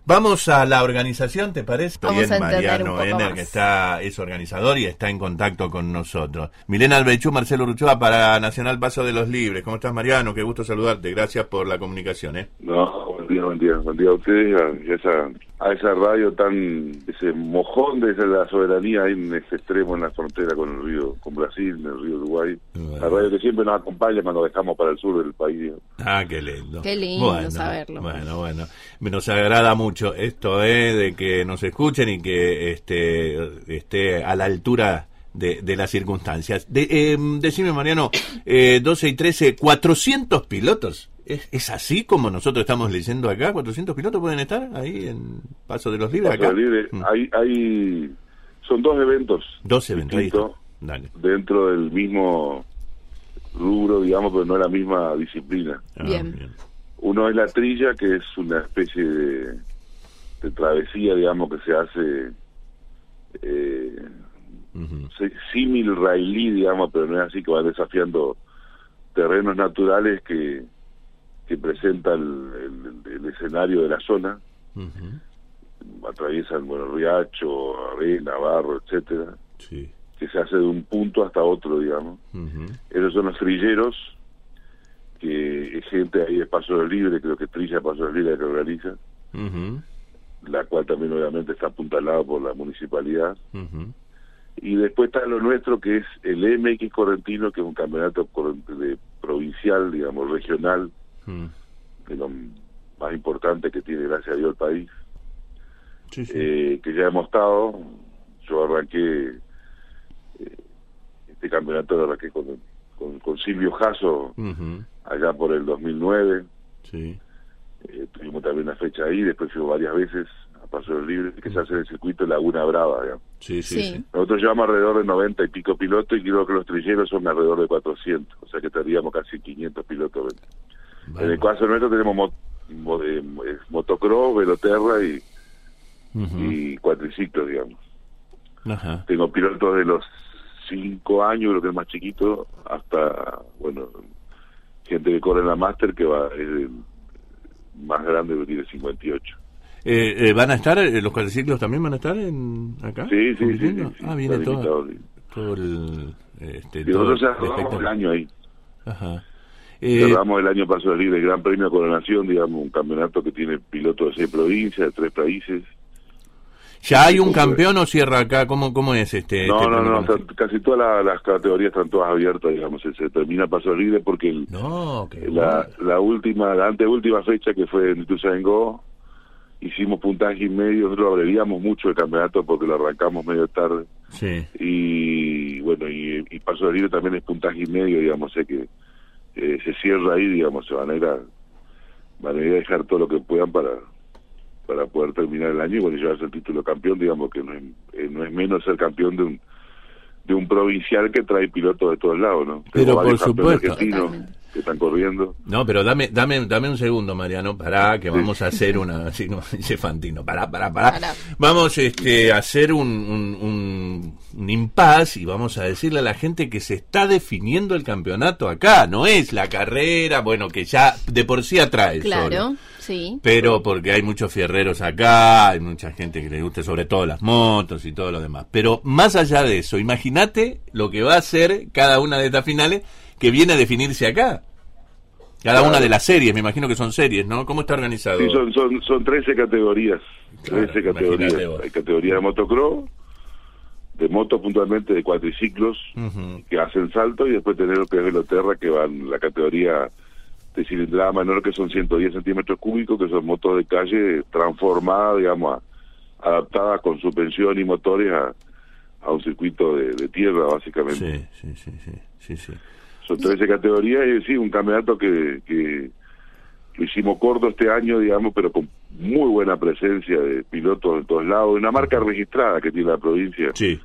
Vamos a la organización, ¿te parece? Vamos Bien, a entender Mariano un poco Enner, más. que es organizador y está en contacto con nosotros. Milena Albechú, Marcelo Urruchoa para Nacional Paso de los Libres. ¿Cómo estás, Mariano? Qué gusto saludarte. Gracias por la comunicación, ¿eh? No, buen día a ustedes, a esa radio ese mojón de la soberanía ahí en ese extremo en la frontera con Brasil, en el río Uruguay. Bueno. La radio que siempre nos acompaña cuando dejamos para el sur del país. Ah, qué lindo. Qué lindo saberlo. Bueno. Nos agrada mucho esto, de que nos escuchen y que esté a la altura de las circunstancias. Decime, Mariano, 12 y 13, 400 pilotos. ¿Es así como nosotros estamos leyendo acá? ¿400 pilotos pueden estar ahí en Paso de los Libres? Paso Acá. de Libre, son dos eventos. Dos eventos, ahí está. Dale. Dentro del mismo rubro, digamos, pero no la misma disciplina. Bien. Uno es la trilla, que es una especie de travesía, digamos, que se hace símil Railí, digamos, pero no es así, que va desafiando terrenos naturales que presentan el escenario de la zona. Atraviesan, Riacho, arena, barro, etcétera, sí, que se hace de un punto hasta otro, digamos. Esos son los trilleros, que es gente ahí de Paso del Libre, creo que Trilla Paso del Libre que organiza, la cual también obviamente está apuntalada por la municipalidad. Y después está lo nuestro, que es el MX Correntino, que es un campeonato provincial, digamos, regional, de lo más importante que tiene, gracias a Dios, el país. Sí. Que ya hemos estado. Yo arranqué este campeonato, lo arranqué con Silvio Jasso, allá por el 2009. Sí. Tuvimos también una fecha ahí, después fuimos varias veces a Paso del Libre, que se hace en el circuito Laguna Brava, digamos. Sí. Nosotros llevamos alrededor de 90 y pico pilotos, y creo que los trilleros son alrededor de 400, o sea que tendríamos casi 500 pilotos. En el caso nuestro tenemos motocross, veloterra y cuatriciclos, digamos. Ajá. Tengo pilotos de los 5 años, creo que es más chiquito, hasta, gente que corre en la Master, que es el más grande, que tiene 58. ¿Van a estar, los cuatriciclos también van a estar acá? Sí. Viene todo el... nosotros cerramos el año ahí. Ajá. Cerramos el año Paso del Libre, el Gran Premio Coronación, digamos, un campeonato que tiene pilotos de 6 provincias, de 3 países. ¿Ya hay un campeón o cierra acá? ¿Cómo es No, casi todas las categorías están todas abiertas, digamos, se termina Paso del Libre porque la anteúltima fecha, que fue en Ituzaingó, hicimos puntaje y medio, nosotros abreviamos mucho el campeonato porque lo arrancamos medio tarde. Sí. Y y Paso del Libre también es puntaje y medio, digamos, sé que se cierra ahí, digamos, se van a ir a dejar todo lo que puedan para poder terminar el año y llevarse el título de campeón, digamos, que no es menos ser campeón de un provincial que trae pilotos de todos lados, ¿no? Pero por supuesto, argentinos que están corriendo. No, pero dame un segundo, Mariano, que vamos a hacer una, así no dice Fantino, pará. Vamos a hacer un impas y vamos a decirle a la gente que se está definiendo el campeonato acá, no es la carrera, que ya de por sí atrae. Claro, solo. sí. Pero porque hay muchos fierreros acá, hay mucha gente que le gusta sobre todo las motos y todo lo demás. Pero más allá de eso, imagínate lo que va a hacer cada una de estas finales que viene a definirse acá. Cada una de las series, me imagino que son series, ¿no? ¿Cómo está organizado? Sí, son 13 categorías. Claro, 13 categorías. Hay categoría de motocross, de motos puntualmente, de cuatriciclos, que hacen salto, y después tener lo que es veloterra, que van la categoría de cilindrada menor, que son 110 centímetros cúbicos, que son motos de calle transformadas, digamos, adaptadas con suspensión y motores a un circuito de tierra, básicamente. Sí. Son 13 categorías y sí, un campeonato que lo hicimos corto este año, digamos, pero con muy buena presencia de pilotos de todos lados, una marca registrada que tiene la provincia. Sí.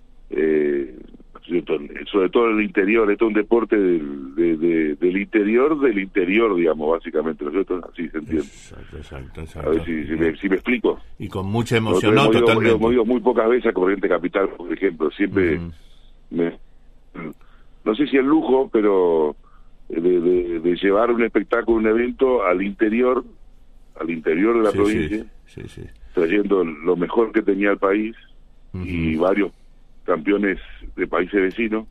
Sobre todo en el interior, esto es un deporte del interior, digamos, básicamente, ¿no es cierto? Así se entiende. Exacto. A ver si me explico. Y con mucha emoción, totalmente. Totalmente. Hemos ido muy pocas veces a Corrientes Capital, por ejemplo, siempre no sé si el lujo, pero de llevar un espectáculo, un evento al interior, al interior de la provincia, trayendo lo mejor que tenía el país y varios campeones de países vecinos,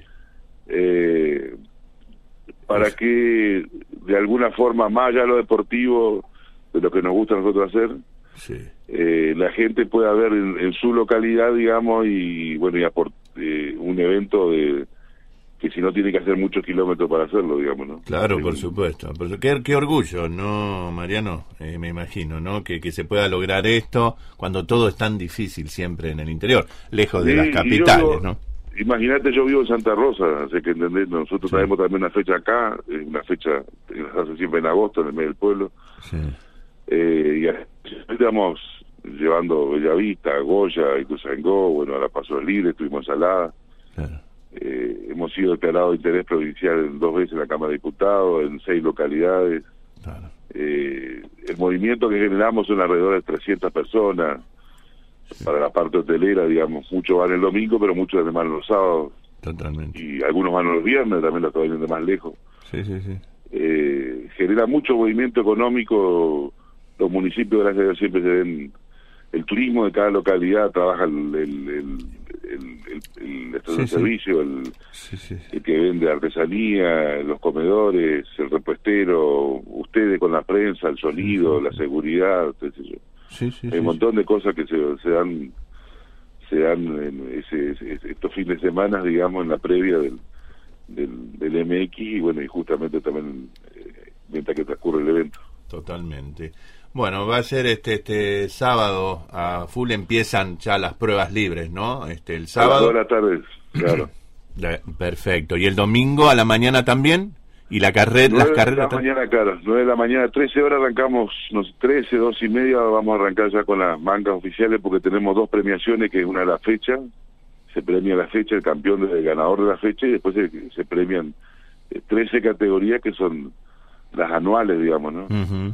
para que de alguna forma, más allá de lo deportivo, de lo que nos gusta a nosotros hacer, la gente pueda ver en su localidad, digamos, y bueno, y un evento que si no tiene que hacer muchos kilómetros para hacerlo, digamos, ¿no? Claro, por supuesto. Qué orgullo, ¿no, Mariano? Me imagino, ¿no? Que se pueda lograr esto cuando todo es tan difícil siempre en el interior, lejos de las capitales, ¿no? Imagínate, yo vivo en Santa Rosa, así que entendés, nosotros traemos también una fecha acá, una fecha que se hace siempre en agosto, en el medio del pueblo. Y estamos llevando Bellavista, Goya, Ituzaingó, bueno, a la Paso Libre, estuvimos en Salada. Hemos sido declarados de interés provincial 2 veces en la Cámara de Diputados, en 6 localidades. El movimiento que generamos son alrededor de 300 personas. Para la parte hotelera, digamos, muchos van el domingo, pero muchos además los sábados. Totalmente. Y algunos van los viernes, también los que vienen de más lejos. Genera mucho movimiento económico. Los municipios, gracias a Dios, siempre se ven el turismo de cada localidad, trabaja el servicio, el que vende artesanía, los comedores, el repuestero, ustedes con la prensa, el sonido, la seguridad, qué sé yo. Hay un montón de cosas que se dan en estos fines de semana, digamos, en la previa del MX, y bueno, y justamente también mientras que transcurre el evento. Totalmente. Bueno, va a ser este sábado a full, empiezan ya las pruebas libres, ¿no? El sábado. A las 2 de la tarde, claro. Perfecto. ¿Y el domingo a la mañana también? ¿Y las carreras? 9 de la mañana, claro. 9 de la mañana, 13 horas arrancamos, 13, 2 y media, vamos a arrancar ya con las mangas oficiales porque tenemos 2 premiaciones, que es una de la fecha, se premia la fecha, el campeón, el ganador de la fecha, y después se premian 13 categorías que son las anuales, digamos, ¿no?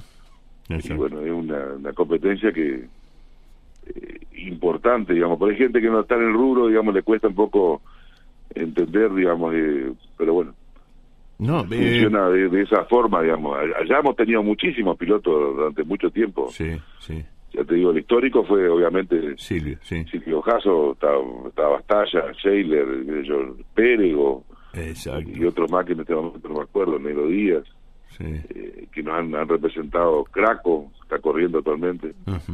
Y bueno, es una competencia que importante, digamos, pero hay gente que no está en el rubro, digamos, le cuesta un poco entender, digamos, pero bueno, funciona de esa forma, digamos. Allá hemos tenido muchísimos pilotos durante mucho tiempo. Ya te digo, el histórico fue obviamente Silvio Jasso, estaba Bastalla, Scheiler, Pérego, y otros más que en este momento no me acuerdo, Nero Díaz. Que nos han representado. Craco está corriendo actualmente,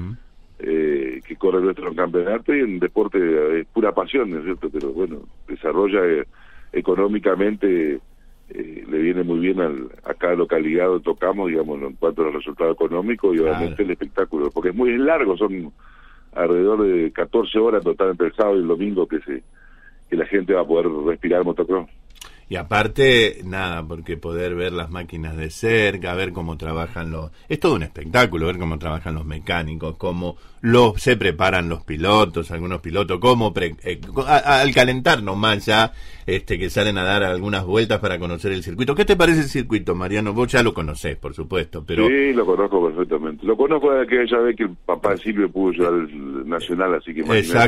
que corre nuestro campeonato, y en deporte es pura pasión, ¿no es cierto? Pero bueno, desarrolla económicamente, le viene muy bien a cada localidad donde tocamos, digamos, en cuanto a los resultados económicos y obviamente el espectáculo, porque es muy largo, son alrededor de 14 horas total entre el sábado y el domingo que la gente va a poder respirar motocross. Y aparte, nada, porque poder ver las máquinas de cerca, ver cómo trabajan es todo un espectáculo, ver cómo trabajan los mecánicos, cómo se preparan los pilotos, algunos pilotos, cómo al calentar nomás ya, que salen a dar algunas vueltas para conocer el circuito. ¿Qué te parece el circuito, Mariano? Vos ya lo conocés, por supuesto, pero... Sí, lo conozco perfectamente. Lo conozco desde aquella vez que el papá de Silvio pudo llevar el Nacional, así que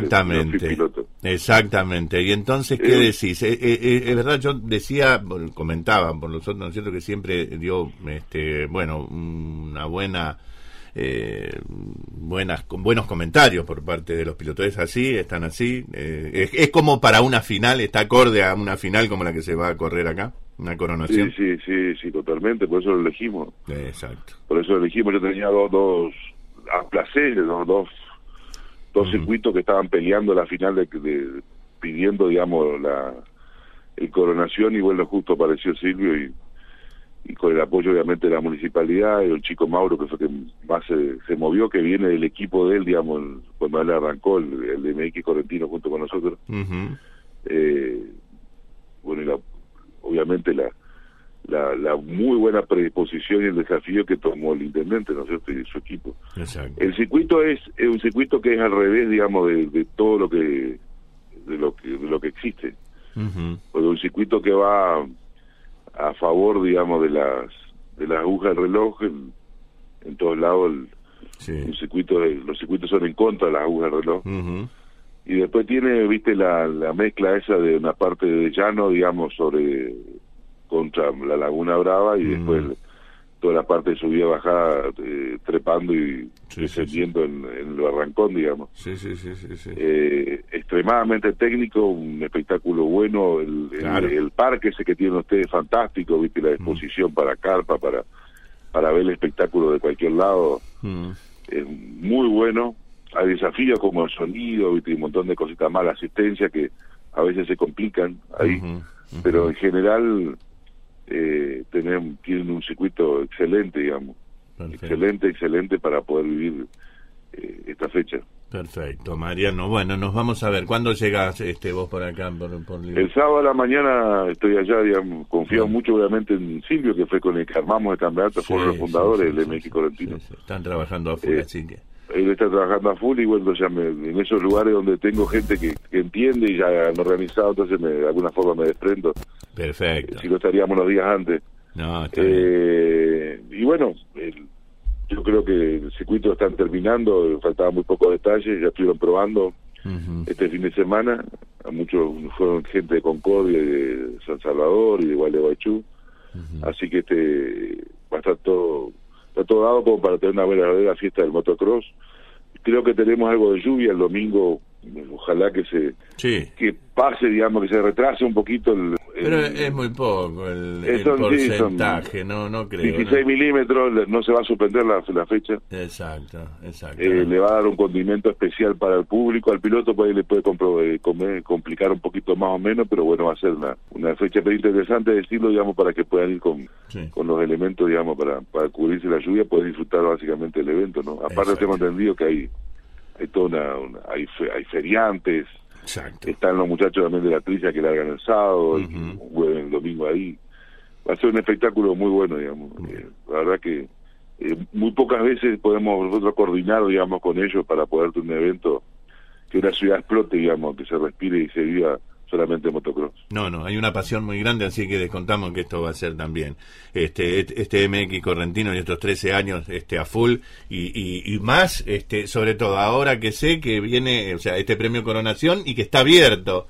Exactamente. Y entonces, ¿qué decís? Es verdad, yo comentaba por los otros, ¿no es cierto?, que siempre dio, una buenos comentarios por parte de los pilotos. ¿Es así? ¿Están así? ¿Es como para una final? ¿Está acorde a una final como la que se va a correr acá? ¿Una coronación? Sí, totalmente, por eso lo elegimos. Exacto. Por eso lo elegimos. Yo tenía dos circuitos que estaban peleando la final pidiendo, digamos, el coronación, y bueno, justo apareció Silvio y con el apoyo obviamente de la municipalidad, y el chico Mauro, que fue que más se movió, que viene del equipo de él, digamos, cuando él arrancó el MX Correntino junto con nosotros. Bueno, obviamente la muy buena predisposición y el desafío que tomó el intendente, ¿no es cierto?, y su equipo. Exacto. El circuito es un circuito que es al revés, digamos, de todo lo que de lo que existe. Porque un circuito que va a favor, digamos, de las agujas del reloj en todos lados. Los circuitos son en contra de las agujas del reloj. Y después tiene, viste, la mezcla esa de una parte de llano, digamos, contra la Laguna Brava, y después toda la parte de subida bajada, trepando y descendiendo en lo arrancón, digamos. Sí. Extremadamente técnico, un espectáculo bueno, el parque ese que tienen ustedes fantástico, viste, la disposición para carpa, para ver el espectáculo de cualquier lado, es muy bueno. Hay desafíos como el sonido, viste, y un montón de cositas más, la asistencia que a veces se complican ahí, pero en general tienen un circuito excelente, digamos. Perfecto. Excelente para poder vivir esta fecha. Perfecto, Mariano. Bueno, nos vamos a ver. ¿Cuándo llegas vos por acá? Por el sábado a la mañana estoy allá, digamos. Confío mucho, obviamente, en Silvio, que fue con el que armamos el campeonato, fueron los fundadores del MX Correntino. Están trabajando a full, así que... Él está trabajando a full y bueno, ya en esos lugares donde tengo gente que entiende y ya han organizado, entonces de alguna forma me desprendo. Perfecto. Si no estaríamos los días antes. No, está bien. Y bueno, yo creo que el circuito están terminando, faltaban muy pocos detalles, ya estuvieron probando este fin de semana, a muchos fueron gente de Concordia, de San Salvador y de Gualeguaychú, así que va a estar todo dado como para tener una verdadera fiesta del motocross. Creo que tenemos algo de lluvia el domingo, ojalá que que pase, digamos, que se retrase un poquito pero es muy poco el porcentaje, no creo. 16 milímetros, no se va a suspender la fecha. Exacto. Le va a dar un condimento especial para el público, al piloto pues, le puede complicar un poquito más o menos, pero bueno, va a ser una fecha muy interesante decirlo, digamos, para que puedan ir con los elementos, digamos, para cubrirse la lluvia, poder disfrutar básicamente el evento, ¿no? Aparte tengo entendido que hay hay feriantes. Exacto. Están los muchachos también de la trilla que largan el sábado, y juegan el domingo ahí. Va a ser un espectáculo muy bueno, digamos. La verdad que muy pocas veces podemos nosotros coordinar, digamos, con ellos para poder tener un evento que una ciudad explote, digamos, que se respire y se viva solamente motocross. No, hay una pasión muy grande, así que descontamos que esto va a ser también este MX Correntino y estos 13 años a full y más, sobre todo ahora que sé que viene, o sea, este premio Coronación y que está abierto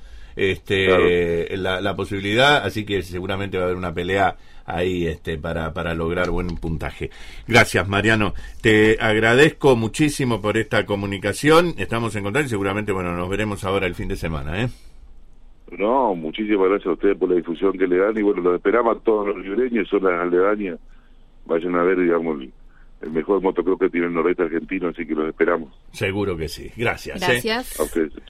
claro, la posibilidad, así que seguramente va a haber una pelea ahí para lograr buen puntaje. Gracias, Mariano. Te agradezco muchísimo por esta comunicación. Estamos en contacto y seguramente, bueno, nos veremos ahora el fin de semana, ¿eh? No, muchísimas gracias a ustedes por la difusión que le dan y bueno, los esperamos a todos los libreños, son las aledañas, vayan a ver, digamos, el mejor motocross que tiene el noroeste argentino, así que los esperamos. Seguro que sí. Gracias. Gracias. A ustedes.